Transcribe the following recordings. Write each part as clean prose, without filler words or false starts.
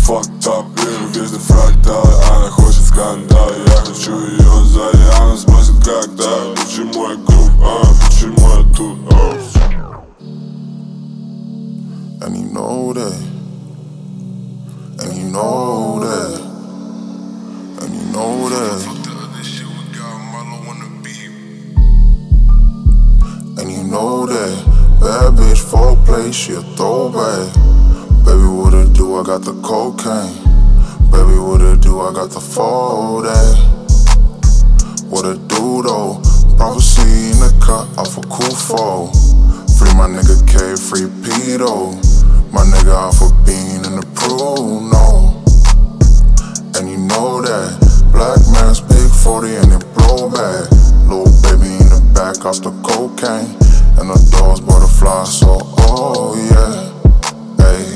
fucked up, верю везде фракталы. Она хочет скандал, я хочу ее сзади. Она спросит, как так, почему я груб, почему я тут, And you know that. And you know that. And you know that. And you know that. Bad bitch foreplay, she a throwback. Baby, what it do? I got the cocaine. Baby, what it do? I got the fall that. What it do though? Prophecy in the cut off a cool fall. Free my nigga K, free Pito. My nigga off a bean in the Pruno. And you know that. Black man's big 40 and it blow back. Little baby in the back off the cocaine. And the dogs butterfly, so oh yeah. Hey,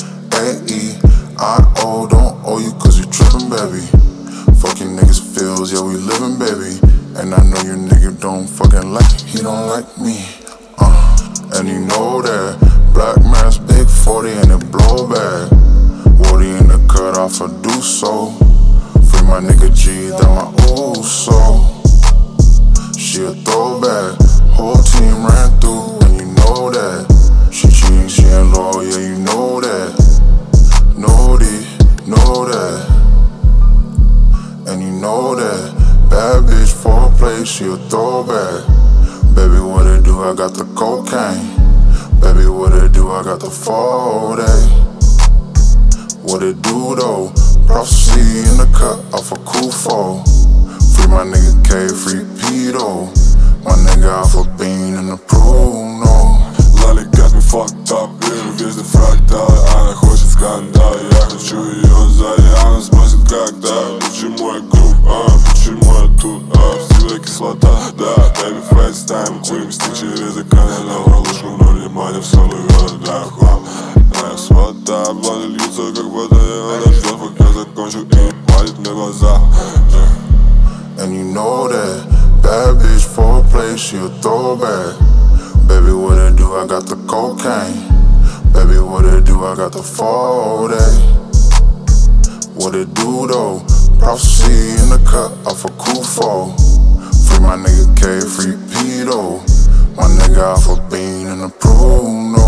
A-E-I-O, don't owe you cause you trippin', baby. Fucking niggas feels, yeah we livin', baby. And I know you nigga don't fucking like he don't like me. And you know that. Black man's big 40 and it blow back. Woody in the cut off a do so. Free my nigga G, that my ooh so. She a throwback. Whole team ran through, and you know that. She cheating, she ain't loyal, yeah you know that. Know that. And you know that. Bad bitch foreplay, she a throwback. Baby, what it do? I got the cocaine. Baby, what it do? I got the fall day. What it do though? Prophecy in the cut off a cool fall. Free my nigga K, free Pito. My nigga off a bean in the Pruno. Лали got me fucked up, верю везде фракталы. Она хочет скандал, я хочу ее сзади. Она спросит, как так, почему я груб, почему я тут, всегда кислота, да. Baby FaceTime, курим стик через экран. Я дал малышку, но внимание в самый города хлам. Моя свота, воды льются, как вода. Она ждет, пока закончу и палит мне глаза. And you know that. Bad bitch foreplay, she a throwback. Baby, what it do? I got the cocaine. Baby, what it do? I got the fall day. What it do though? Prophecy in the cut off a cool fall. Free my nigga K, free Pito. My nigga off a bean in the Pruno.